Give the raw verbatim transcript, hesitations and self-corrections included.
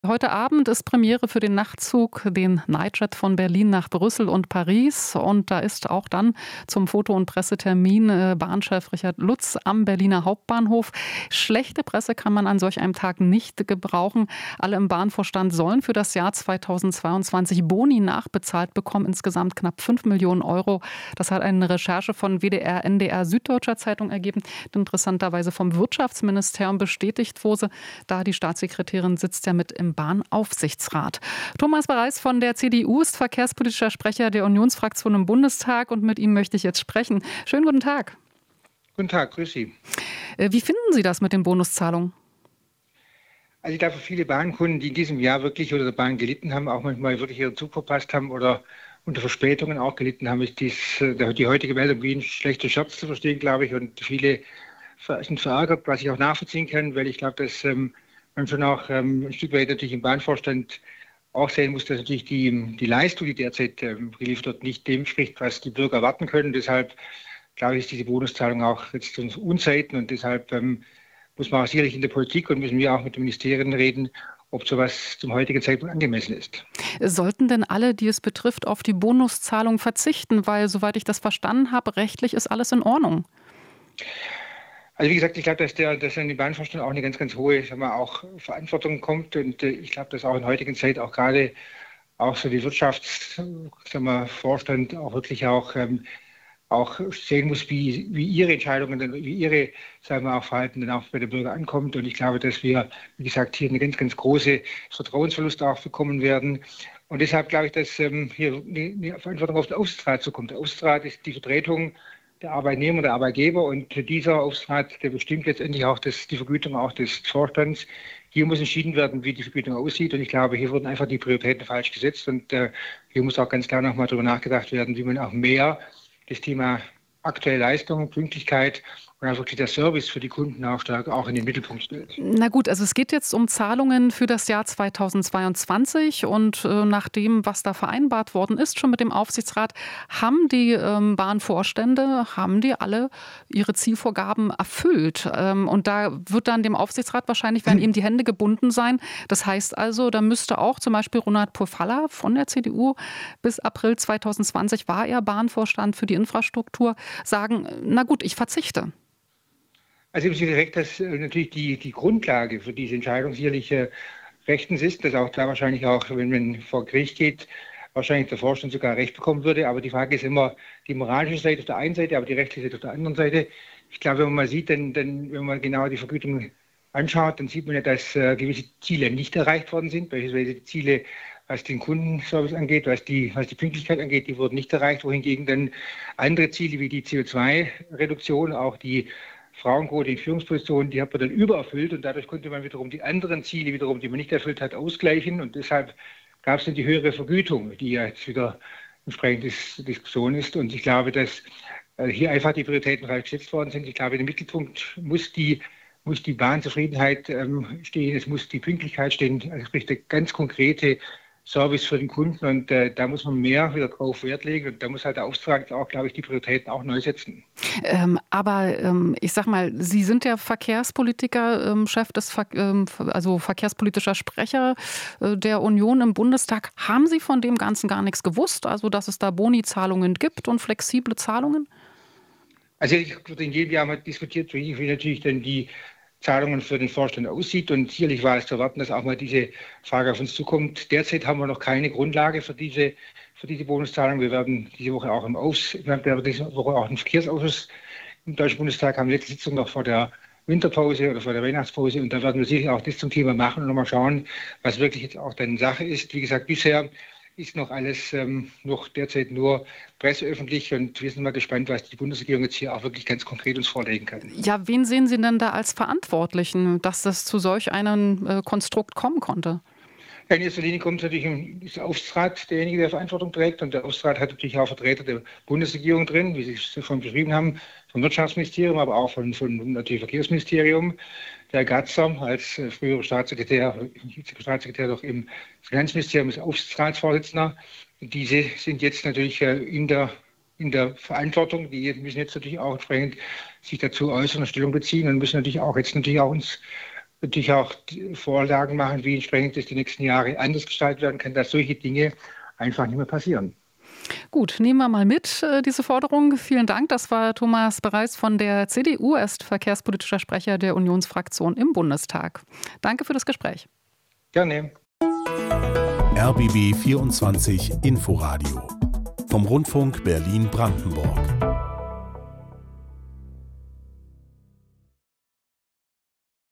Heute Abend ist Premiere für den Nachtzug, den Nightjet von Berlin nach Brüssel und Paris. Und da ist auch dann zum Foto- und Pressetermin äh, Bahnchef Richard Lutz am Berliner Hauptbahnhof. Schlechte Presse kann man an solch einem Tag nicht gebrauchen. Alle im Bahnvorstand sollen für das Jahr zweitausendzweiundzwanzig Boni nachbezahlt bekommen, insgesamt knapp fünf Millionen Euro. Das hat eine Recherche von W D R, N D R, Süddeutscher Zeitung ergeben, die interessanterweise vom Wirtschaftsministerium bestätigt wurde. Da die Staatssekretärin sitzt ja mit im Bahnaufsichtsrat. Thomas Bareis von der C D U ist verkehrspolitischer Sprecher der Unionsfraktion im Bundestag und mit ihm möchte ich jetzt sprechen. Schönen guten Tag. Guten Tag, grüß Sie. Wie finden Sie das mit den Bonuszahlungen? Also ich glaube, für viele Bahnkunden, die in diesem Jahr wirklich unter der Bahn gelitten haben, auch manchmal wirklich ihren Zug verpasst haben oder unter Verspätungen auch gelitten haben, ist dies, die heutige Meldung wie ein schlechter Scherz zu verstehen, glaube ich. Und viele sind verärgert, was ich auch nachvollziehen kann, weil ich glaube, dass ähm, man schon auch ähm, ein Stück weit natürlich im Bahnvorstand auch sehen muss, dass natürlich die, die Leistung, die derzeit ähm, geliefert wird, nicht dem spricht, was die Bürger erwarten können. Deshalb glaube ich, ist diese Bonuszahlung auch jetzt zu Unzeiten und deshalb ähm, muss man auch sicherlich in der Politik und müssen wir auch mit den Ministerien reden, ob sowas zum heutigen Zeitpunkt angemessen ist. Sollten denn alle, die es betrifft, auf die Bonuszahlung verzichten? Weil, soweit ich das verstanden habe, rechtlich ist alles in Ordnung. Also wie gesagt, ich glaube, dass der, dass an die Bahnvorstand auch eine ganz, ganz hohe, sagen wir, auch Verantwortung kommt und äh, ich glaube, dass auch in heutigen Zeit auch gerade auch so die Wirtschaftsvorstand auch wirklich auch ähm, auch sehen muss, wie, wie ihre Entscheidungen, wie ihre, sagen wir, auch Verhalten dann auch bei den Bürgern ankommt. Und ich glaube, dass wir, wie gesagt, hier eine ganz, ganz große Vertrauensverlust auch bekommen werden. Und deshalb glaube ich, dass ähm, hier eine, eine Verantwortung auf den Aufsichtsrat zukommt. Der Aufsichtsrat ist die Vertretung der Arbeitnehmer, der Arbeitgeber und dieser Aufsichtsrat, der bestimmt letztendlich auch das, die Vergütung auch des Vorstands. Hier muss entschieden werden, wie die Vergütung aussieht und ich glaube, hier wurden einfach die Prioritäten falsch gesetzt und äh, hier muss auch ganz klar nochmal darüber nachgedacht werden, wie man auch mehr das Thema aktuelle Leistung, Pünktlichkeit und auch wirklich der Service für die Kunden auch stark auch in den Mittelpunkt stellt. Na gut, also es geht jetzt um Zahlungen für das Jahr zweitausendzweiundzwanzig und äh, nach dem, was da vereinbart worden ist, schon mit dem Aufsichtsrat, haben die ähm, Bahnvorstände, haben die alle ihre Zielvorgaben erfüllt. Ähm, und da wird dann dem Aufsichtsrat wahrscheinlich, werden ihm die Hände gebunden sein. Das heißt also, da müsste auch zum Beispiel Ronald Purfalla von der C D U bis April zweitausendzwanzig war er Bahnvorstand für die Infrastruktur, sagen, na gut, ich verzichte. Also ich sehe direkt, dass äh, natürlich die, die Grundlage für diese Entscheidung sicherlich äh, rechtens ist, dass auch da wahrscheinlich auch, wenn man vor Gericht geht, wahrscheinlich der Vorstand sogar Recht bekommen würde. Aber die Frage ist immer die moralische Seite auf der einen Seite, aber die rechtliche Seite auf der anderen Seite. Ich glaube, wenn man mal sieht, dann, dann, wenn man genau die Vergütung anschaut, dann sieht man ja, dass äh, gewisse Ziele nicht erreicht worden sind. Beispielsweise die Ziele, was den Kundenservice angeht, was die, was die Pünktlichkeit angeht, die wurden nicht erreicht. Wohingegen dann andere Ziele wie die C O zwei Reduktion, auch die Frauenquote in Führungspositionen, die hat man dann übererfüllt und dadurch konnte man wiederum die anderen Ziele, wiederum, die man nicht erfüllt hat, ausgleichen und deshalb gab es dann die höhere Vergütung, die ja jetzt wieder entsprechend Diskussion ist und ich glaube, dass äh, hier einfach die Prioritäten falsch gesetzt worden sind. Ich glaube, im Mittelpunkt muss die, muss die Bahnzufriedenheit ähm, stehen, es muss die Pünktlichkeit stehen, also sprich der ganz konkrete Service für den Kunden und äh, da muss man mehr wieder drauf Wert legen und da muss halt der Auftrag auch, glaube ich, die Prioritäten auch neu setzen. Ähm, aber ähm, ich sag mal, Sie sind ja Verkehrspolitiker, ähm, Chef des Ver ähm, also verkehrspolitischer Sprecher äh, der Union im Bundestag. Haben Sie von dem Ganzen gar nichts gewusst? Also, dass es da Boni-Zahlungen gibt und flexible Zahlungen? Also ich wurde in jedem Jahr mal diskutiert, wie natürlich dann die Zahlungen für den Vorstand aussieht. Und sicherlich war es zu erwarten, dass auch mal diese Frage auf uns zukommt. Derzeit haben wir noch keine Grundlage für diese, für diese Bonuszahlung. Wir werden diese Woche auch im Aus, wir werden diese Woche auch im Verkehrsausschuss im Deutschen Bundestag haben letzte Sitzung noch vor der Winterpause oder vor der Weihnachtspause. Und da werden wir sicher auch das zum Thema machen und nochmal schauen, was wirklich jetzt auch dann Sache ist. Wie gesagt, bisher ist noch alles ähm, noch derzeit nur presseöffentlich und wir sind mal gespannt, was die Bundesregierung jetzt hier auch wirklich ganz konkret uns vorlegen kann. Ja, wen sehen Sie denn da als Verantwortlichen, dass das zu solch einem äh, Konstrukt kommen konnte? Ja, in erster Linie kommt natürlich der Aufsichtsrat, derjenige, der Verantwortung trägt und der Aufsichtsrat hat natürlich auch Vertreter der Bundesregierung drin, wie Sie es schon beschrieben haben, vom Wirtschaftsministerium, aber auch von, von natürlich Verkehrsministerium. Der Gatzer als äh, früherer Staatssekretär, Staatssekretär doch im Finanzministerium ist Aufsichtsratsvorsitzender. Diese sind jetzt natürlich äh, in der in der Verantwortung. Die müssen jetzt natürlich auch entsprechend sich dazu äußern und Stellung beziehen und müssen natürlich auch jetzt natürlich auch uns natürlich auch Vorlagen machen, wie entsprechend das die nächsten Jahre anders gestaltet werden kann, dass solche Dinge einfach nicht mehr passieren. Gut, nehmen wir mal mit, diese Forderung. Vielen Dank. Das war Thomas Bereis von der C D U, er ist verkehrspolitischer Sprecher der Unionsfraktion im Bundestag. Danke für das Gespräch. Gerne. R B B vierundzwanzig Inforadio vom Rundfunk Berlin-Brandenburg.